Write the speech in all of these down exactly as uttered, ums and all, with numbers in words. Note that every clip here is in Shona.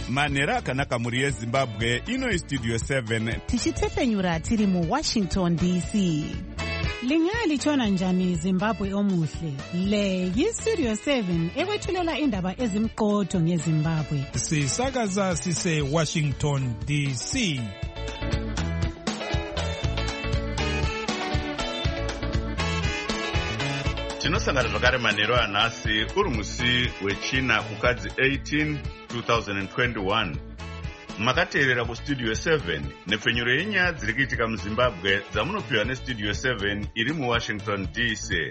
manhero akanaka muri yezimbabwe. Ino Studio seven tichitefenyura tiri mu Washington D C. Lingali chona njani Zimbabwe omuhle. Le yi Studio seven ekwethulela indaba ezimqotho ngeZimbabwe. Sisakaza sise Washington D C. tinosangana zvakare manhero anhasi uri musi wechina kukadzi eighteen two thousand twenty-one. Makateerera kustudio seven nepfenyuro yenyaya dziri kuitika muzimbabwe dzamunopiwa nestudio seven iri muwashington D C.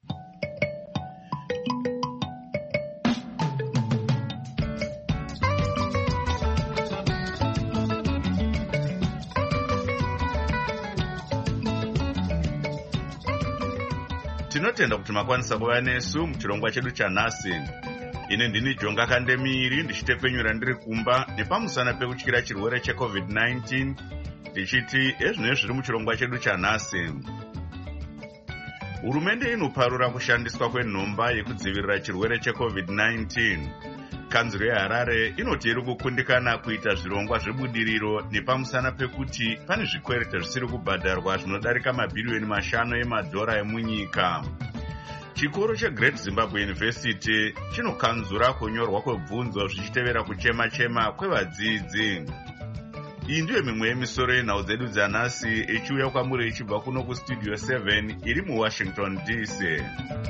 Tinotenda kuti makwanisa kuva nesu muchirongwa chedu chanhasi. Ine ndini Jonga Kandemiri ndichitefenyura ndiri kumba nepamusana pekutyira chirwere checovid nineteen tichiti ezvino zviri muchirongwa chedu chanhasi. Hurumende inoparura kushandiswa kwenhomba yekudzivirira chirwere checovid nineteen. Kanzuro yeHarare inoti iri kukundikana kuita zvirongwa zvebudiriro nepamusana pekuti pane zvikwereti zvisiri kubhadharwa zvinodarika mabhiriyoni mashanu emadhora emunyika. Chikoro cheGreat Zimbabwe University chinokanzura kunyorwa kwebvunzo zvichitevera kuchema-chema kwevadzidzi. Iyi ndiyo mimwe yemisoro yenhau dzedu dzanhasi ichiuya kwamuri ichibva kuno kustudio seven iri muWashington D C.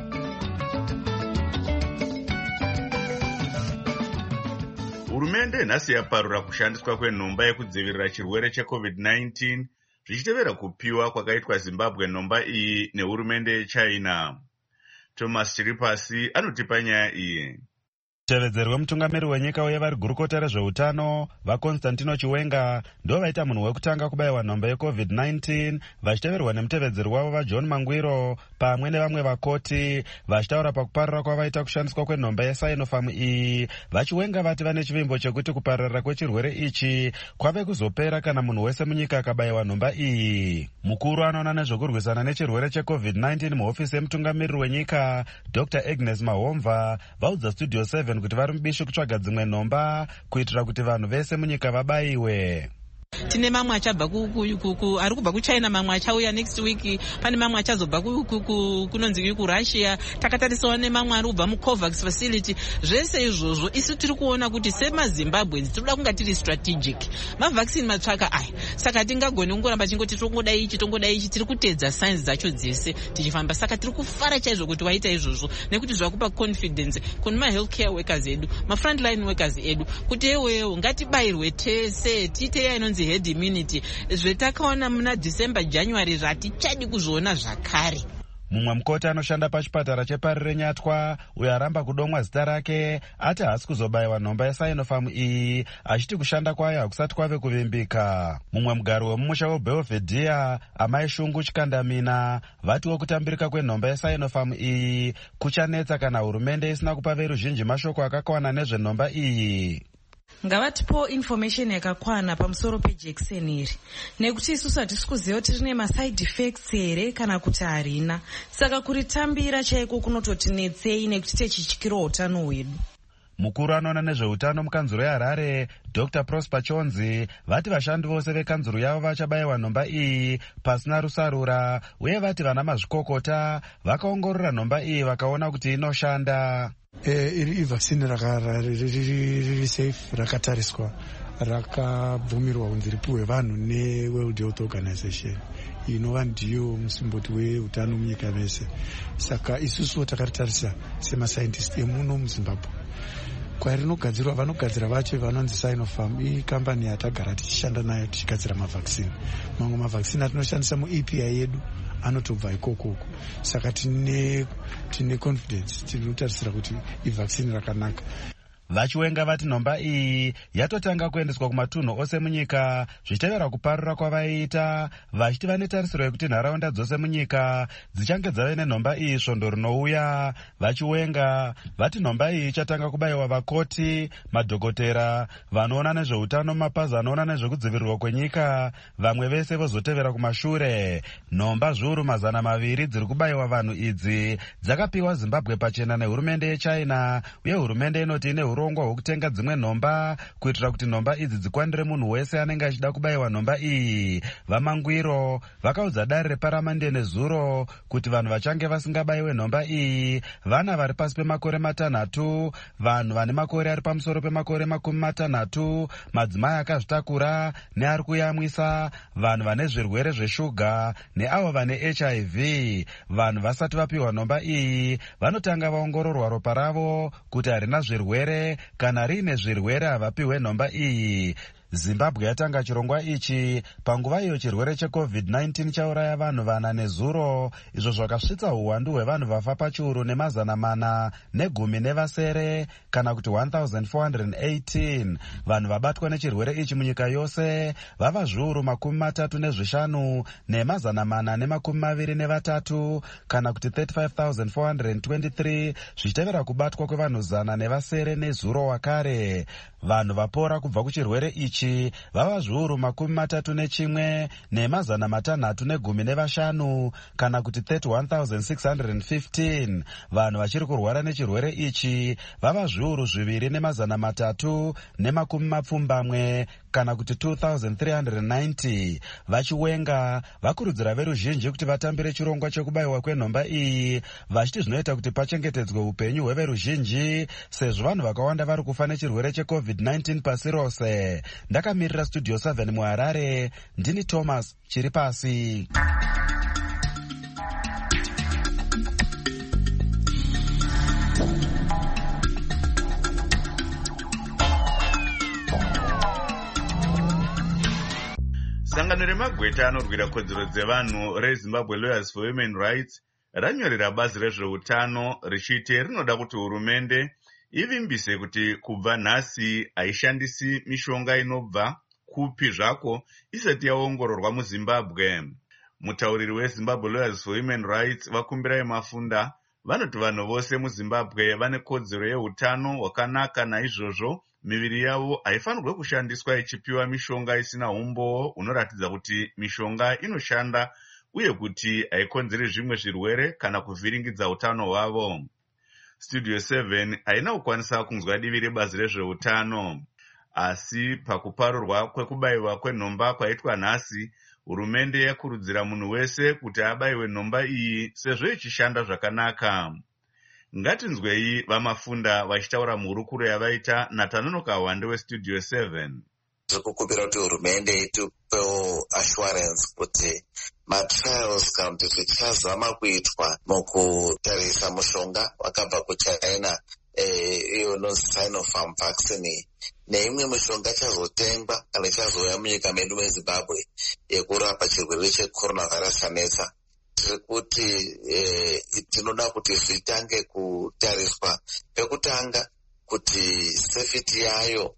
Hurumende nhasi yaparura kushandiswa kwenhomba yekudzivirira chirwere checovid nineteen zvichitevera kupiwa kwakaitwa Zimbabwe nhomba iyi nehurumende yeChina. Thomas Chiripasi anotipa nyaya iyi. Mutevedzeri wemutungamiri wenyika uye vari gurukota rezveutano vaConstantino Chiwenga ndo vaita munhu wekutanga kubayiwa nhomba yecovid nineteen vachiteverwa nemutevedzeri wavo vaJohn Mangwiro pamwe nevamwe vakoti vachitaura pakuparira kwavaita kushandiswa kwenhomba yeSinopharm iyi. VaChiwenga vati vane chivimbo chekuti kupararira kwechirwere ichi kwave kuzopera kana munhu wese munyika akabayiwa nhomba iyi. Mukuru anoona nezvekurwisana nechirwere checovid nineteen muhofisi yemutungamiriri wenyika Doctor Agnes Mahomva vaudza Studio seven kuti vari mubishi kutsvaga dzimwe nhomba kuitira kuti vanhu vese munyika vabayiwe. Tine mamwe achabva ari kubva kuChina, mamwe achauya next week, pane mamwe achazobva kunonzi kuRussia, takatarisawo nemamwe ari kubva muCovax facility. Zvese izvozvo isu tiri kuona kuti semaZimbabweans tinoda kunga tiri strategic. Mavhaccine matsvaka aya, saka tingagoni kungoramba chingoti tongoda ichi tongoda ichi, tiri kuteedza signs dzacho dzese tichifamba. Saka tiri kufara chaizvo kuti waita izvozvo nekuti zvakupa confidence kune ma-healthcare workers edu, ma-frontline workers edu kuti ewewo ngatibayirwe tese tiite yainonzi herd immunity. Zvetakaona muna December January zvatichadi kuzviona zvakare. Mumwe mukoti anoshanda pachipatara cheParire Nyatwa uyo aramba kudomwa zita rake ati haasi kuzobayiwa nhomba yeSinopharm iyi achiti kushanda kwayo hakusati kwave kuvimbika. Mumwe mugari wemumusha weBelvedere amai Shungu Chikandamina vatiwo kutambirika kwenhomba yeSinopharm iyi kuchanetsa kana hurumende isina kupa veruzhinji mashoko akakwana nezvenhomba iyi. Ngavatipo information yakakwana pamusoro pejekiseni iri nekuti isusu hatisi kuziva kuti rine maside effects here kana kuti harina, saka kuritambira chaiko kunototinetsei nekuti techityirawo utano hwedu. Mukuru anoona nezveutano mukanzuro yeHarare Doctor Prosper Chonzi vati vashandi vose vekanzuro yavo vachabayiwa nhomba iyi pasina rusarura uye vati vana mazvikokota vakaongorora nhomba iyi vakaona kuti inoshanda. Eh, iri ivhaccine riri safe, rakatariswa, rakabvumirwa kunzi ripiwe vanhu neWorld Health Organization inova ndiyo musimboti weutano munyika mese. Saka isusu takaritarisa semascientist emuno muZimbabwe. Kwarinogadzirwa vanogadzira vacho vanonzi Sinopharm, ikambani yatagara tichishanda nayo tichigadzira mavaccine. Mamwe mavaccine atinoshandisa muE P I yedu anotobva ikoko. Saka tine tine confidence, tinotarisira kuti ivaccine rakanaka. VaChiwenga vati nhomba iyi yatotanga kuendeswa kumatunhu ose munyika zvichitevera kuparura kwavaiita, vachiti vane tarisiro yekuti nharaunda dzose munyika dzichange dzave nenhomba iyi svondo rinouya. VaChiwenga vati nhomba iyi ichatanga kubayiwa vakoti, madhokotera, vanoona nezveutano, mapazi anoona nezvekudzivirirwa kwenyika, vamwe vese vozotevera kumashure. Nhomba zviuru mazana maviri dziri kubayiwa vanhu idzi dzakapiwa Zimbabwe pachena nehurumende yeChina, uye hurumende inoti ine huru urongwa hwekutenga dzimwe nhomba kuitira kuti nhomba idzi dzikwanire munhu wese anenge achida kubayiwa nhomba iyi. VaMangwiro vakaudza dare reparamende nezuro kuti vanhu vachange vasingabayiwe nhomba iyi vana vari pasi pemakore matanhatu, vanhu vane makore ari pamusoro pemakore makumi matanhatu, madzimai akazvitakura neari kuyamwisa, vanhu vane zvirwere zveshuga neavo vane H I V. Vanhu vasati vapiwa nhomba iyi vanotanga vaongororwa ropa ravo kuti harina zvirwere, kana riine zvirwere havapiwe nhomba iyi. Zimbabwe yatanga chirongwa ichi panguva iyo chirwere checovid nineteen chauraya vanhu vana nezuro, izvo zvakasvitsa uwandu hwevanhu vafa pachiuru nemazana mana negumi nevasere, kana kuti one thousand four hundred eighteen. Vanhu vabatwa nechirwere ichi munyika yose vava zviuru makumi matatu nezvishanu nemazana mana nemakumi maviri nevatatu, kana kuti thirty-five thousand four hundred twenty-three, zvichitevera kubatwa kwevanhu zana nevasere nezuro wakare. Vanhu vapora kubva kuchirwere ichi vava zviuru makumi matatu nechimwe nemazana matanhatu negumi nevashanu, kana kuti thirty-one thousand six hundred fifteen. Vanhu vachiri kurwara nechirwere ichi vava zviuru zviviri nemazana matatu nemakumi mapfumbamwe, kana kuti two thousand three hundred ninety. Vachiwenga vakurudzira veruzhinji kuti vatambire chirongwa chekubayiwa kwenhomba iyi, vachiti zvinoita kuti pachengetedzwe upenyu hweveruzhinji, sezvo vanhu vakawanda vari kufa nechirwere checovid nineteen pasi rose. Ndakamirira studio seven muHarare, ndini Thomas Chiripasi. Sangano remagweta anorwira kodzero dzevanhu reZimbabwe Lawyers for Human Rights ranyorera bazi rezveutano richiti rinoda kuti hurumende ivimbise kuti kubva nhasi haishandisi mishonga inobva kupi zvako isati yaongororwa muZimbabwe. Mutauriri weZimbabwe Lawyers for Human Rights Vakumbirai Mafunda vanoti vanhu vose muZimbabwe vane kodzero yeutano hwakanaka, naizvozvo miviri yavo haifanirwe kushandiswa ichipiwa mishonga isina umboo unoratidza kuti mishonga inoshanda uye kuti haikonzeri zvimwe zvirwere kana kuvhiringidza utano hwavo. Studio seven haina kukwanisa kunzwa divi rebazi rezveutano, asi pakuparurwa kwekubayiwa kwenhomba kwaitwa nhasi, hurumende yakurudzira munhu wese kuti abayiwe nhomba iyi sezvo ichishanda zvakanaka. Ngatinzwei VaMafunda vachitaura muhurukuro yavaita naTanonoka Hwande weStudio seven. Zvekukupira kuti hurumende itipewo assurance kuti matrials kana kuti zvichazama kuitwa mukutarisa mushonga wakabva kuChina iyo inonzi Sinopharm vaccine neimwe mishonga ichazotengwa kana ichazouya munyika medu meZimbabwe yekurapa chirwere checoronavirus chanetsa. Tiri kuti tinoda kuti zvitange kutariswa pekutanga kuti safety yayo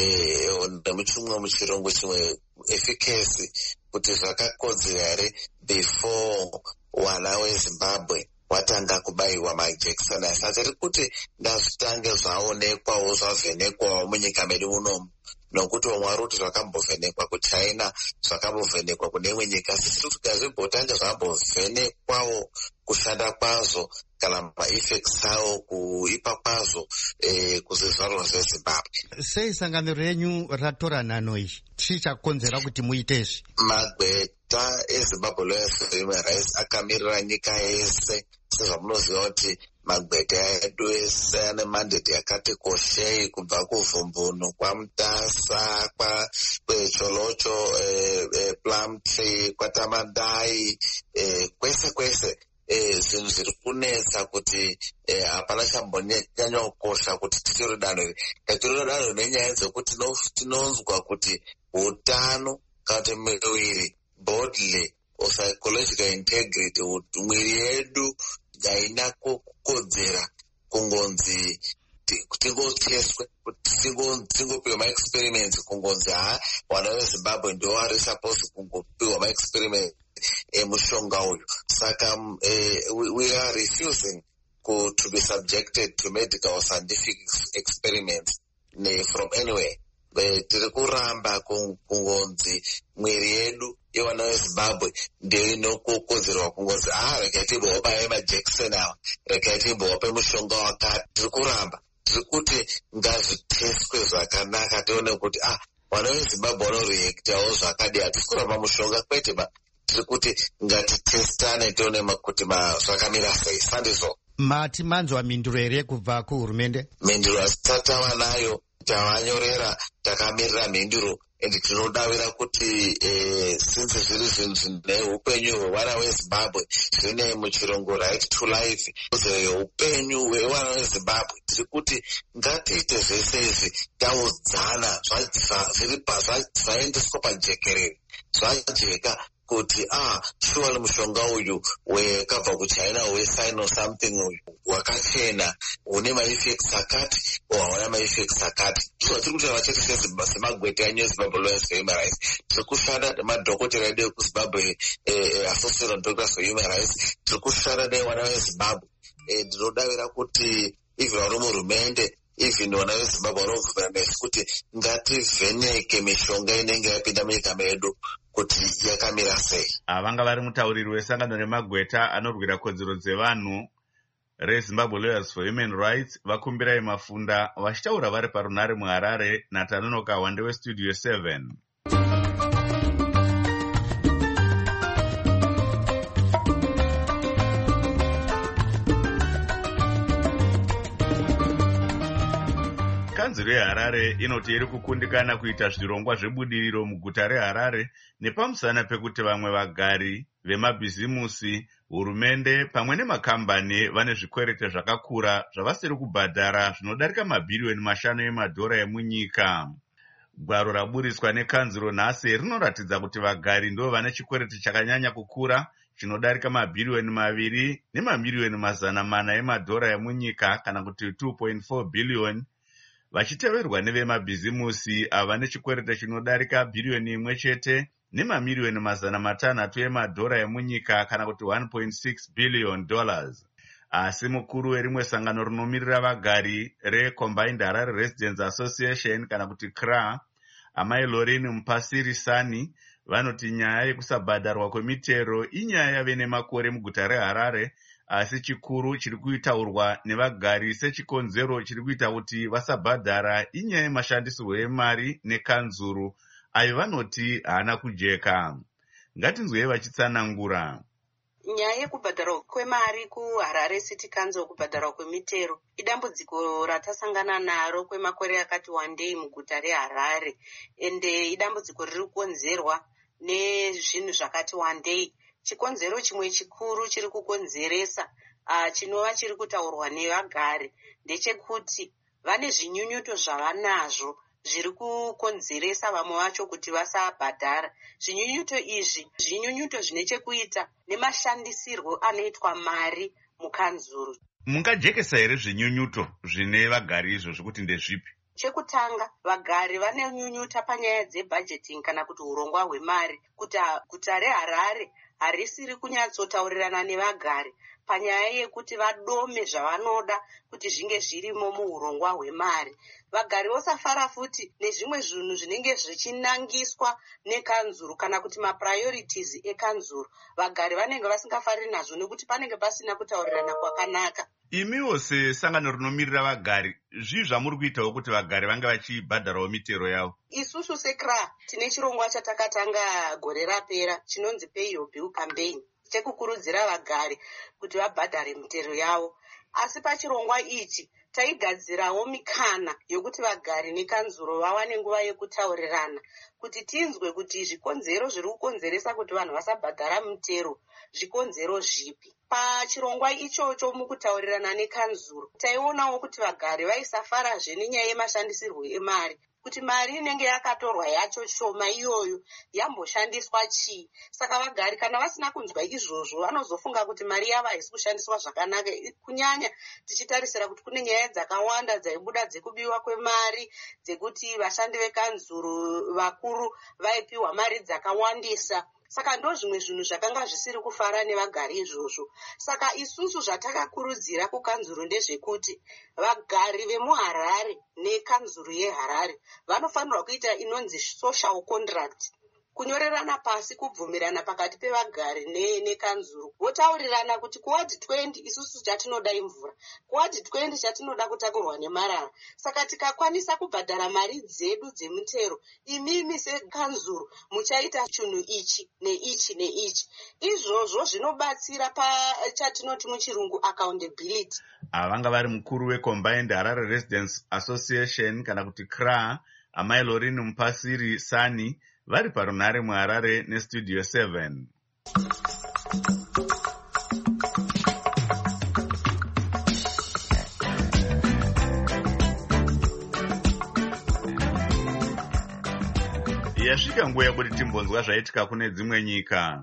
nemuchimwe muchirungu chimwe efficacy kuti zvakakodzera here before wana weZimbabwe watanga kubayiwa majekiseni. Asi tiri kuti ngazvitange zvaonekwawo zvavhenekwawo munyika medu munomu, nokuti vamwe vari kuti zvakambovhenekwa kuChina, zvakambovhenekwa kune imwe nyika. Sisi tikazvibhotange zvambovhenekwawo kushanda kwazvo kana maeffects awo kuipa kwazvo eh, kuzvizvarwa zveZimbabwe. Sei sangano renyu ratora nhano iyi? Chii chakonzera kuti muite izvi? Magweta eZimbabwe Lawyers for Human Rights akamirira nyika yese. Sezvamunoziva kuti magweta edu ese ane mandate yakati koshei, kubva kuvhumbuno kwaMutasa, kwecholocho, eh, eh, Plumtree, kwaTamadai, eh, kwese kwese. Zvinhu zviri kunetsa kuti hapana chambonyanya kukosha kuti titori danho iri. Tatori danho nenyaya dzekuti tinonzwa kuti utano kana kuti miviri bodily or psychological integrity, mwiri yedu haina kukodzera kungonzi tingoteswe, tingopiwa maexperiments kungonzi ha wana weZimbabwe ndio vari supposed kungopiwa maexperiments emushonga uyu. Saka uh, we are refusing to, to be subjected to medical or scientific experiments ne, from anywhere. Tiri kuramba kungonzi mwiri yedu yewana weZimbabwe ndio inokokodzerwa kungonzi ah rekai timbovape majekiseni awa, rekai timbovape mushonga wakati. Tiri kuramba tiri kuti ngazviteswe zvakanaka tione kuti ah vana vezimbabwe vanoreactawo zvakadii. hatisi kuramba mushonga kwete ba tiri kuti ngatitestane tione kuti zvakamira sei. sandizvo mati manzwa minduro here kubva kuhurumende? minduro hasati tava nayo, tavanyorera, takamirira minduro ende tinodavira kuti eh, since zviri zvinhu zvine upenyu hwevana vezimbabwe zvine muchirungu right to life, upenyu hwevana vezimbabwe, tiri kuti ngatiite zvese izvi taudzana zvaendeswa pajekerere zvajeka kuti ah shuwa mushonga uyu wakabva kuchina wesign something uyu wakachena une maeffects akati hauna maeffects akati. So tiri kutaura chete semagwete anyu eZimbabwe Lawyers for Human Rights, tiri kushanda nemadhokotera edu ekuZimbabwe Association of Doctors for Human Rights, tiri kushanda nevana veZimbabwe. Ndinodavira kuti even vari muhurumende even vana veZimbabwe vanobvumira nesu kuti ngativheneke mishonga inenge yapinda munyika medu kuti yakamira sei. Vanga vari mutauriri wesangano remagweta anorwira kodzero dzevanhu reZimbabwe Lawyers for Human Rights vakumbirai mafunda vachitaura vari parunare muHarare naTanonoka Wande weStudio seven. Kanzuro yeHarare inoti iri kukundikana kuita zvirongwa zvebudiriro muguta reHarare nepamusana pekuti vamwe vagari vemabhizimusi, hurumende pamwe nemakambani vane zvikwerete zvakakura zvavasiri kubhadhara zvinodarika mabhiriyoni mashanu emadhora emunyika. Gwaro raburiswa nekanzuro nhasi rinoratidza kuti vagari ndo vane chikwerete chakanyanya kukura chinodarika mabhiriyoni maviri nemamiliyoni mazana mana emadhora emunyika kana kuti two point four billion, vachiteverwa nevemabhizimusi ava nechikwerete chinodarika bhiriyoni imwe chete nemamiliyoni mazana matanhatu emadhora emunyika kana kuti one point six billion dollars. Asi mukuru werimwe sangano rinomirira vagari reCombined Harare Residents Association kana kuti C R A, Amai Lorini Mpasirisani, vanoti nyaya yekusabhadharwa kwemitero inyaya yave nemakore muguta reHarare, asi chikuru chiri kuitaurwa nevagari sechikonzero chiri kuita kuti vasabhadhara inyaya yemashandisirwo emari nekanzuru ayo vanoti haana kujeka. Ngatinzwei vachitsanangura. Nyaya yekubhadharwa kwemari kuHarare City Council, kubhadharwa kwemitero idambudziko ratasangana naro kwemakore akati wandei muguta reHarare, ende idambudziko riri kukonzerwa nezvinhu zvakati wandei. Chikonzero chimwe chikuru chiri kukonzeresa uh, chinova chiri kutaurwa nevagari ndechekuti vane zvinyunyuto zvavanazvo zviri kukonzeresa vamwe vacho kuti vasabhadhara. Zvinyunyuto izvi zvinyunyuto zvine chekuita nemashandisirwo anoitwa mari mukanzuru. Mungajekesa here zvinyunyuto zvine vagari izvo zvokuti ndezvipi? Chekutanga, vagari vane nyunyuta panyaya dzebudgeting kana kuti urongwa hwemari, kuti guta reHarare harisiri kunyatsotaurirana nevagari panyaya yekuti vadome zvavanoda kuti zvinge zvirimo muurongwa hwemari. Vagari vosafara futi nezvimwe zvinhu zvinenge zvichinangiswa nekanzuru kana kuti mapriorities ekanzuru. Vagari vanenge vasingafariri nazvo nekuti panenge pasina kutaurirana kwakanaka. Imiwo sesangano rinomirira vagari, zvii zvamuri kuitawo kuti vagari vange vachibhadharawo mitero yavo? Isusu se-C R A tine chirongwa chatakatanga gore rapera chinonzi Pay Your Bill Campaign, chekukurudzira vagari kuti vabhadhare mitero yavo. Asi pachirongwa ichi taigadzirawo mikana yokuti vagari nekanzuro vawane nguva yekutaurirana kuti tinzwe kuti zvikonzero zviri kukonzeresa kuti vanhu vasabhadhara mitero zvikonzero zvipi. Pachirongwa ichocho mukutaurirana nekanzuro taionawo kuti vagari vaisafarazve nenyaya yemashandisirwo emari, kuti mari inenge yakatorwa yacho shoma iyoyo yamboshandiswa chii. Saka vagari kana vasina kunzwa izvozvo vanozofunga kuti mari yavo haisi kushandiswa zvakanaka, kunyanya tichitarisira kuti kune nyaya dzakawanda dzaibuda dzekubiwa kwemari, dzekuti vashandi vekanzuro vakuru vaipiwa mari dzakawandisa. Saka ndo zvimwe zvinhu zvakanga zvisiri kufara nevagari izvozvo. Saka isusu zvatakakurudzira kukanzuro ndezvekuti vagari vemuHarare nekanzuro yeHarare vanofanirwa kuita inonzi social contract, kunyorerana pasi kubvumirana pakati pevagari nekanzuru, votaurirana kuti kuwadhi twenty isusu chatinoda imvura, kuwadhi twenty chatinoda kutakurwa nemarara. Saka tikakwanisa kubhadhara mari dzedu dzemutero, imimi sekanzuru muchaita chinhu ichi neichi neichi. Izvozvo zvinobatsira pachatinoti muchirungu accountability. Avanga vari mukuru weCombined Harare Residents Association kana kuti C R A, Amai Lorini Mupasiri Sani, vari parunhare muHarare neStudio seven. Yasvika nguva yekuti timbonzwa zvaitika kune dzimwe nyika.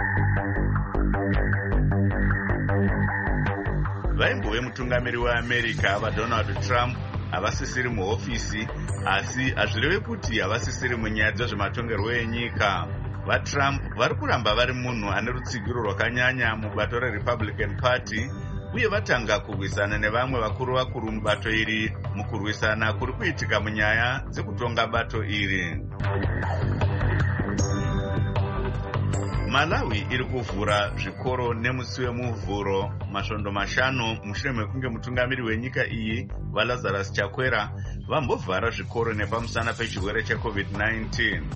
Vaimbove mutungamiri weAmerica vaDonald Trump havasisiri muhofisi, asi hazvireve kuti havasisiri munyaya dzezvematongerwo enyika. VaTrump vari kuramba vari munhu ane rutsigiro rwakanyanya mubato reRepublican Party, uye vatanga kurwisana nevamwe vakuru vakuru mubato iri mukurwisana kuri kuitika munyaya dzekutonga bato iri. Malawi iri kuvhura zvikoro nemusi wemuvhuro masvondo mashanu mushure mekunge mutungamiri wenyika iyi vaLazarus Chakwera vambovhara zvikoro nepamusana pechirwere checovid nineteen.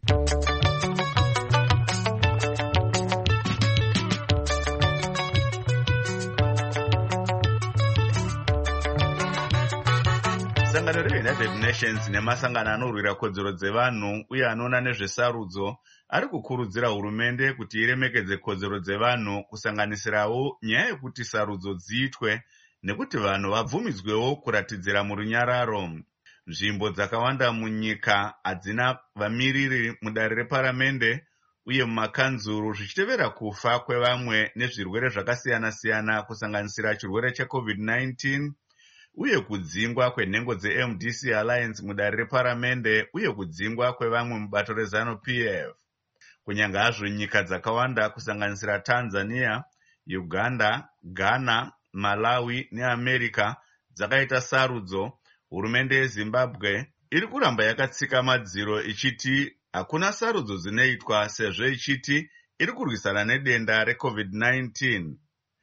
Sangano reUnited Nations nemasangano anorwira kodzero dzevanhu uye anoona nezvesarudzo ari kukurudzira hurumende kuti iremekedze kodzero dzevanhu, kusanganisirawo nyaya yekuti sarudzo dziitwe nekuti vanhu vabvumidzwewo kuratidzira murunyararo. Nzvimbo dzakawanda munyika hadzina vamiriri mudare reparamende uye mumakanzuru, zvichitevera kufa kwevamwe nezvirwere zvakasiyana-siyana kusanganisira chirwere checovid nineteen uye kudzingwa kwenhengo dzeM D C Alliance mudare reparamende uye kudzingwa kwevamwe mubato reZanu-P F. Kunyanga hazvo nyika dzakawanda kusanganisira Tanzania, Uganda, Ghana, Malawi neAmerica dzakaita sarudzo, hurumende yeZimbabwe iri kuramba yakatsika madziro ichiti hakuna sarudzo dzinoitwa sezvo ichiti iri kurwisana nedenda recovid nineteen.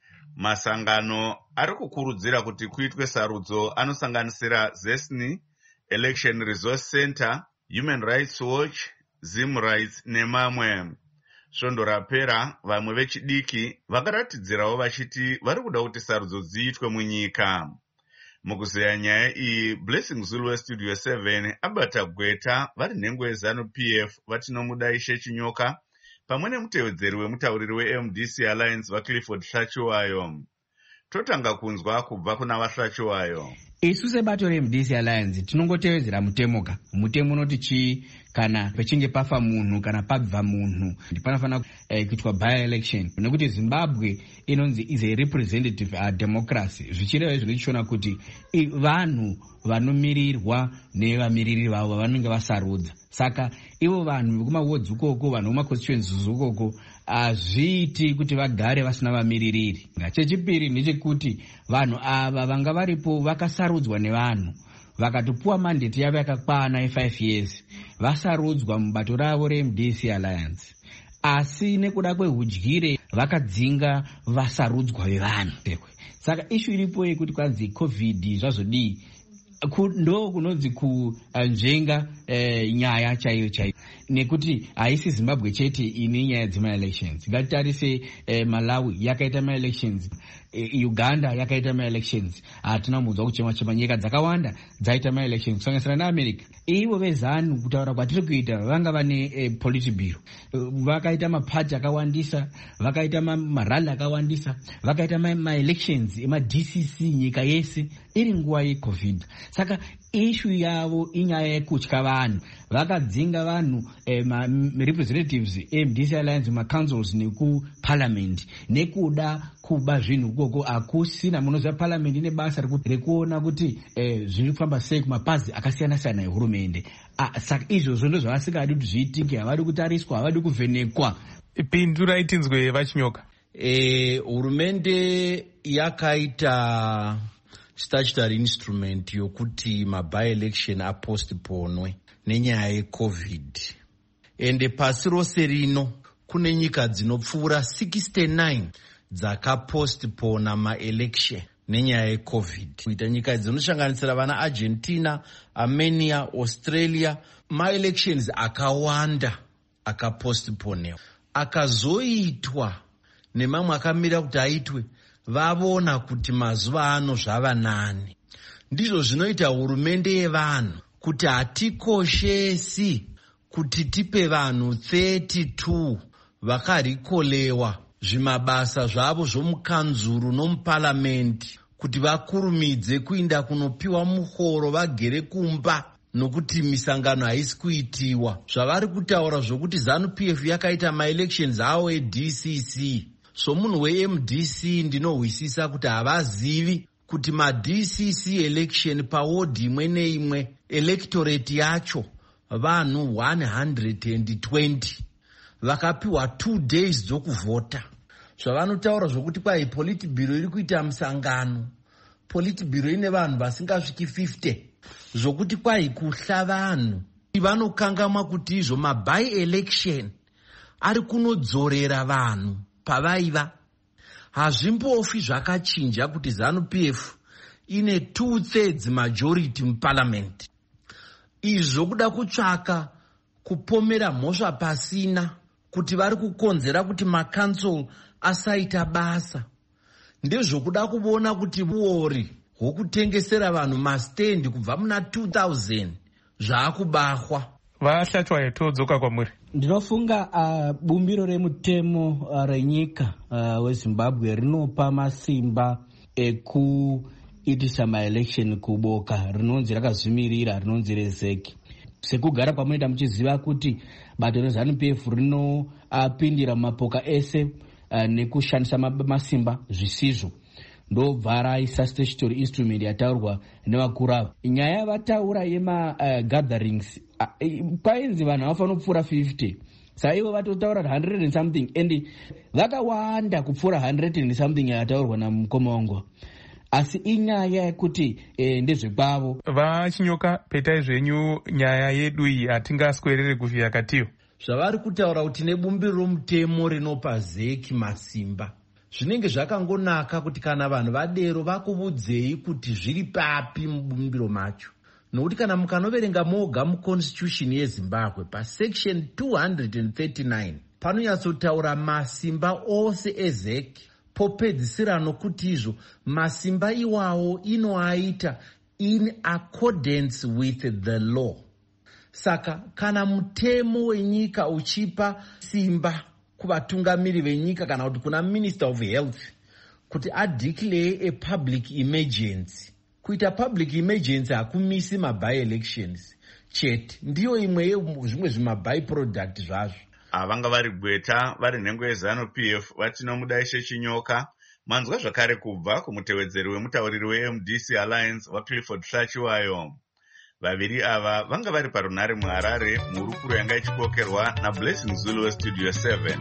Masangano ari kukurudzira kuti kuitwe sarudzo anosanganisira ZESNI, Election Resource Center, Human Rights Watch, Zim Rights nemamwe. Svondo rapera vamwe vechidiki vakaratidzirawo vachiti vari kuda kuti sarudzo dziitwe munyika. Mukuzeya nyaya iyi, Blessing Zulu weStudio seven abata gweta vari nhengo yeZanu-P F vatinomuda Ishe Chinyoka pamwe nemutevedzeri wemutauriri weM D C Alliance vaClifford Hlachiwayo. Totanga kunzwa kubva kuna vaHlachiwayo. Isu sebato reM D C Alliance tinongotevedzera mutemoka. Mutemo unoti chii kana pechinge pafa munhu kana pabva munhu panofanira eh, kuitwa by election, nekuti Zimbabwe inonzi is a representative uh, democracy, zvichireva zvinochiona kuti vanhu vanomirirwa nevamiriri vavo vanenge vasarudza. Saka ivo vanhu vekumawards ukoko, vanhu vekumaconstituencies ukoko hazviiti kuti vagare vasina vamiririri. Chechipiri ndechekuti vanhu ava vanga varipo vakasarudzwa nevanhu vakatopuwa mandate yavo yakakwana ye-five years, vasarudzwa mubato ravo reM D C Alliance, asi nekuda kwehudyire vakadzinga vasarudzwa vevanhu. Saka ishu iripo yekuti kwanzi covid zvazodii ndo kunonzi kunzvenga eh, nyaya chaiyo chaiyo, nekuti haisi Zimbabwe chete ine nyaya dzema-elections. Ngatitarise eh, Malawi yakaita ma-elections, eh, Uganda yakaita ma-elections, hatina munzwa kuchema chema, nyika dzakawanda dzaita ma-elections kusanganisira naAmerica. Ivo vezanu kutaura kwatiri kuita vanga vane eh, politburo, vakaita mapati akawandisa, vakaita marali akawandisa, vakaita ma-elections ema-D C C nyika yese iri nguva yecovid. Saka ishu yavo inyaya yekutya vanhu, vakadzinga vanhu eh, ma representatives eM D C Alliance mumacouncils nekuparliament nekuda kuba zvinhu ukoko. Hakusina munoziva parliament ine basa rekuona kuti eh, zviri kufamba sei kumapazi akasiyana-siyana ehurumende. Ah, saka izvozvo ndo zvavasingadi kuti zviitike, havadi kutariswa, havadi kuvhenekwa. Pindura itinzwe vaChinyoka. Eh, hurumende yakaita statutory instrument yokuti maby-election apostponwe nenyaya yecovid. ende pasi rose rino kune nyika dzinopfuura sixty-nine dzakapostpona maelection nenyaya yecovid. Kuita nyika dzinosanganisira vana Argentina, Armenia, Australia, maelections akawanda akapostponewa. Akazoitwa nemamwe akamira kuti aitwe, vavona kuti mazuva ano zvava nani. Ndizvo zvinoita hurumende yevanhu kuti hatikoshesi kuti tipe vanhu thirty-two vakarikolewa zvimabasa zvavo zvomukanzuru nomuparamende kuti vakurumidze kuinda kunopiwa muhoro vagere kumba nokuti misangano haisi kuitiwa. Zvavari kutaura zvokuti ZANU-P F yakaita maelections awo eD C C. So munhu we-M D C ndinohwisisa kuti havazivi kuti ma-D C C election pawodi imwe neimwe electorate yacho vanhu one hundred twenty vakapiwa two days dzokuvhota. Zvavanotaura zvokuti kwai politburo iri kuita musangano, politburo ine vanhu vasingasviki fifty, zvokuti kwai kuhla vanhu. Vanokangamwa kuti izvo maby election ari kunodzorera vanhu pavaiva. Hazvimbofi zvakachinja kuti ZANU-P F ine two thirds majority muparliament. Izvo kuda kutsvaka kupomera mhosva pasina kuti vari kukonzera kuti macancel asaita basa. Ndezvokuda kuona kuti uori hwokutengesera vanhu mastendi kubva muna two thousand zvaakubahwa. Vashatwa yatodzoka kwamuri. Ndinofunga uh, bumbiro remutemo uh, renyika uh, weZimbabwe rinopa masimba ekuitisa maelection kuboka rinonzi rakazvimirira rinonzi rezeki. Sekugara kwamunoita muchiziva kuti bato reZANU-P F rinopindira uh, mumapoka ese uh, nekushandisa masimba zvisizvo. Ndobva raisa statutory instrument yataurwa nevakuru ava. Nyaya yavataura yema uh, gatherings uh, painzi vanhu havafanira kupfuura fifty. Saivo vatotaura one hundred and something and vakawanda kupfuura one hundred and something yataurwa namukoma wangu. Asi inyaya yekuti eh, ndezvekwavo. Vachinyoka petai zvenyu nyaya yedu iyi hatingaswerere kufira katiyo. Zvavari kutaura kuti nebumbiro romutemo rinopa zeki masimba. Zvinenge zvakangonaka kuti kana vanhu vadero vakuvudzei kuti zviri papi mubumbiro macho. Nokuti kana mukanoverenga moga muconstitution yeZimbabwe pasection two hundred thirty-nine panonyatsotaura masimba ose ezeki. Popedzisira nokuti izvo masimba iwawo inoaita in accordance with the law. Saka kana mutemo wenyika uchipa simba kuvatungamiri venyika kana kuti kuna Minister of Health kuti adeclare a public emergency. Kuita public emergency hakumisi maby elections chete, ndiyo imwe zvimwe zvimaby product zvazvo. Avanga vari gweta vari nhengo yeZANU-P F vatinomudaishe Chinyoka. Manzwa zvakare kubva kumutevedzeri wemutauriri we-M D C Alliance waClifford Hlachiwayo. Vaviri ava vanga vari parunhare muHarare muhurukuro yanga ichikokerwa naBlessing Zulu weStudio seven.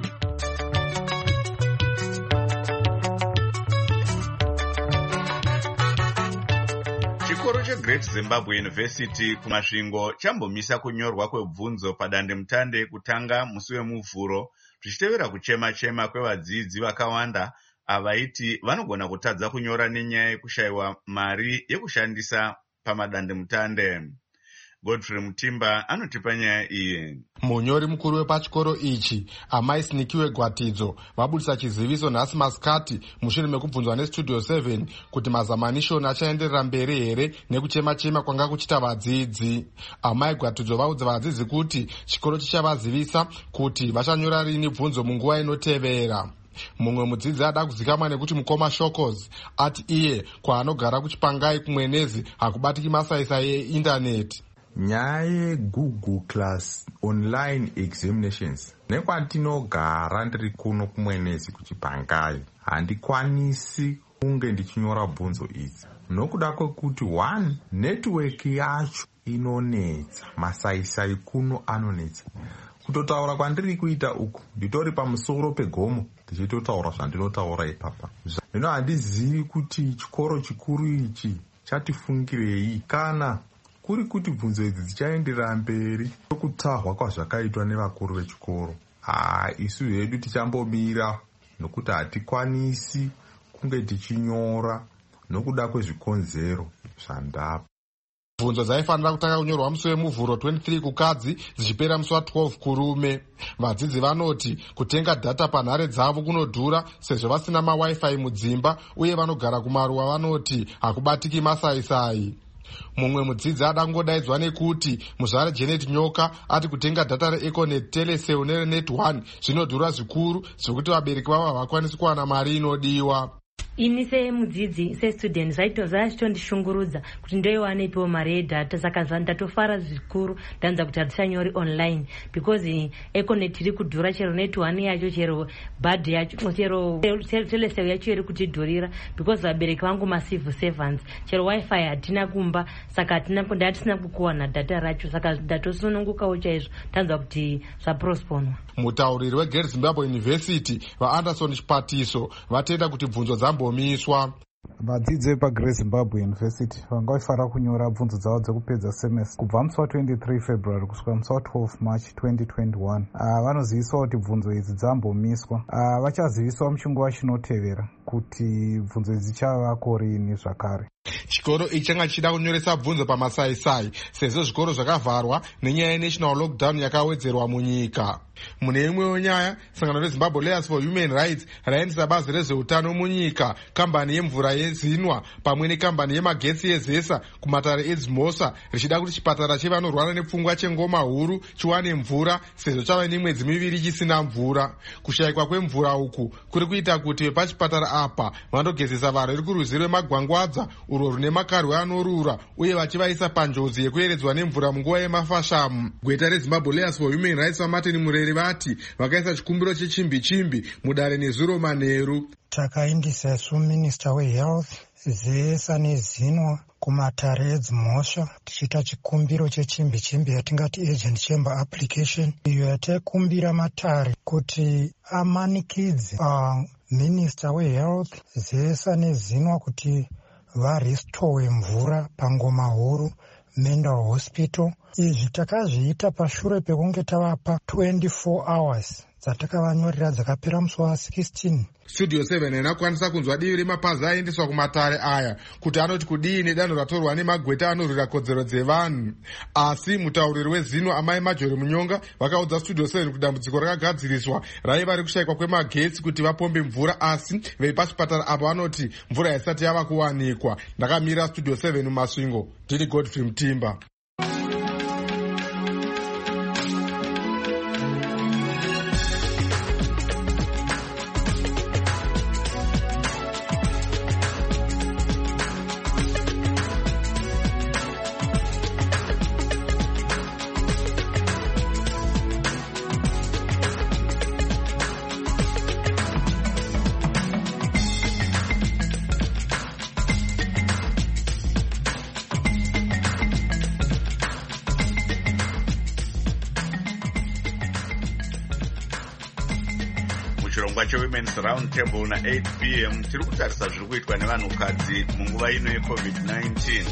Chikoro cheGreat Zimbabwe University kumasvingo chambomisa kunyorwa kwebvunzo padandemutande kutanga musi wemuvhuro zvichitevera kuchema-chema kwevadzidzi vakawanda avaiti vanogona kutadza kunyora nenyaya yekushayiwa mari yekushandisa pamadandemutande. Godfrey Mutimba anotipa nyaya iyi. Munyori mukuru wepachikoro ichi Amai Sinikiwe Gwatidzo vabudisa chiziviso nhasi masikati mushure mekubvunzwa neStudio seven kuti mazamanishoni achaenderera mberi here nekuchema-chema kwanga kuchita vadzidzi. Amai Gwatidzo vaudza vadzidzi kuti chikoro chichavazivisa kuti vachanyora rini bvunzo munguva inotevera. Mumwe mudzidzi ada kuzikamwa nekuti mukoma Shokozi ati iye kwaanogara kuchipangai kumwenezi hakubatiki masaisai eindaneti. Nyaya yeGoogle Class online examinations nekwatinogara ndiri kuno kumwenezi kuchipangai handikwanisi kunge ndichinyora bvunzo idzi nokuda kwekuti one network yacho inonetsa, masaisai kuno anonetsa. Kutotaura kwandiri kuita uku nditori pamusoro pegomo ndichitotaura zvandinotaura ipapa. Zvino handizivi kuti chikoro chikuru ichi chatifungirei kana kuri kuti bvunzo idzi dzichaenderera mberi nokutahwa kwazvakaitwa nevakuru vechikoro. haa isu hedu tichambomira nokuti hatikwanisi kunge tichinyora nokuda kwezvikonzero zvandapa. Bvunzo dzaifanira kutanga kunyorwa musi wemuvhuro twenty-three kukadzi dzichipera musi wa12 kurume. Vadzidzi vanoti kutenga dhata panhare dzavo kunodhura sezvo vasina mawifi mudzimba uye vanogara kumaruwa vanoti hakubatiki masaisai. Mumwe mudzidzi ada kungodaidzwa nekuti muzvare Janet Nyoka ati kutenga dhata reEconet, Telecel neRenet one zvinodhura zvikuru zvekuti vabereki vavo havakwanisi kuwana mari inodiwa. Ini semudzidzi sestudent zvaitondishungurudza kuti ndoiwanepiwo mari yedhata, saka ndatofara zvikuru ndanza kuti hatichanyori online because Econet iri kudhura, chero net one yacho, chero bad yacho, chero Telecel yacho iri kutidhurira because vabereki vangu macivil servants, chero wifi hatina kumba, saka hatisina kukuwana dhata racho, saka ndatosunungukawo chaizvo ndanza kuti zvaprosponwa. Mutauriri weGreat Zimbabwe University vaAnderson Chipatiso vatenda kuti bvunzo dzambomiswa. Vadzidzi vepaGreat Zimbabwe University vangaifara kunyora bvunzo dzavo dzekupedza semester kubva musi wa23 February kusvika musi wa12 March twenty twenty-one. Uh, vanoziviswa kuti bvunzo idzi dzambomiswa. Uh, vachaziviswa muchinguva chinotevera kuti bvunzo idzi dzichavako rini zvakare. Chikoro ichi changa chichida kunyoresa bvunzo pamasaisai sezvo zvikoro zvakavharwa nenyaya yenational lockdown yakawedzerwa munyika. Mune imwewo nyaya, sangano reZimbabwe Lawyers for Human Rights raendesa bazi rezveutano munyika, kambani yemvura yeZinwa pamwe nekambani yemagetsi yeZesa kumatare eDzimosa richida kuti chipatara chevanorwara nepfungwa chengoma huru chiwane mvura sezvo chava nemwedzi miviri chisina mvura. Kushayikwa kwemvura uku kuri kuita kuti vepachipatara apa vandogezesa varwere kurwizi rwemagwangwadza urwo rune makarwi anorura uye vachivaisa panjodzi yekueredzwa nemvura munguva yemafashamu. Gweta reZimbabwe Lawyers for Human Rights vaMartin Mureri vati vakaisa chikumbiro chechimbi chimbi mudare nezuro manheru. Takaindisa isu Minister weHealth, Zesa neZinwa kumatare eDzimosha tichiita chikumbiro chechimbi chimbi yatingati agent chamber application, iyo yataikumbira matare kuti amanikidze uh, Minister weHealth, Zesa neZinwa kuti varestowe mvura pangoma huru Mental Hospital. Izvi takazviita pashure pekunge tavapa twenty-four hours dzatakavanyorera dzakapera musi wa sixteen. Studio seven inakwanisa kunzwa divi remapazi aendeswa kumatare aya kuti anoti kudii nedanho ratorwa nemagweta anorwira kodzero dzevanhu. Asi mutauriri weZinwa amai Majori Munyonga vakaudza Studio seven kuti dambudziko rakagadziriswa raiva rekushayikwa kwemagetsi kuti vapombe mvura, asi vepachipatara apo vanoti mvura haisati yava kuwanikwa. Ndakamira Studio seven mumasvingo, ndini Godfrey Mutimba. Chirongwa cheWomen's Round Table na eight p m tiri kutarisa zviri kuitwa nevanhukadzi munguva ino yeCovid nineteen.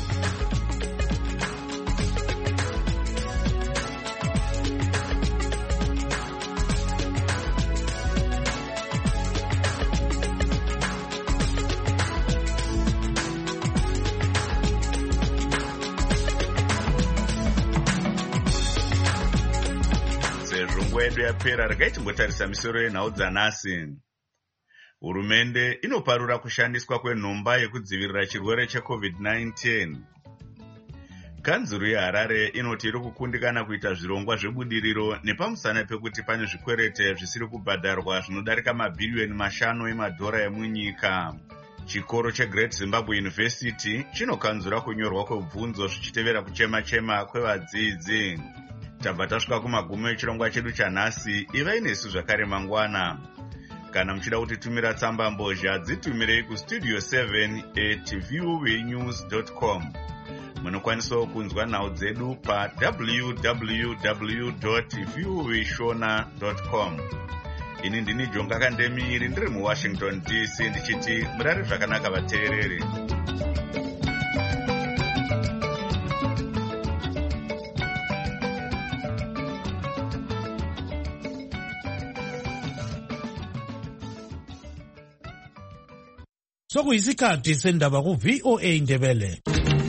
Yedu yapera regai timbotarisa misoro yenhau dzanhasi. Hurumende inoparura kushandiswa kwenhomba yekudzivirira chirwere cheCovid nineteen. Kanzuru yeHarare inoti iri kukundikana kuita zvirongwa zvebudiriro nepamusana pekuti pane zvikwerete zvisiri kubhadharwa zvinodarika mabhiriyoni mashanu emadhora emunyika. Chikoro cheGreat Zimbabwe University chinokanzura kunyorwa kwebvunzo zvichitevera kuchema-chema kwevadzidzi. Tabva tasvika kumagumo echirongwa chedu chanhasi. Ivai nesu zvakare mangwana. Kana muchida kutitumira tsamba mbozha dzitumirei kustudio seven at viewnews dot com. Munokwanisawo kunzwa nhau dzedu pa w w w dot viewshona dot com. Ini ndini Jonga Kandemiri ndiri muWashington D C ndichiti murare zvakanaka vateereri. sokuyisikhathi sendaba ku-V O A Ndebele.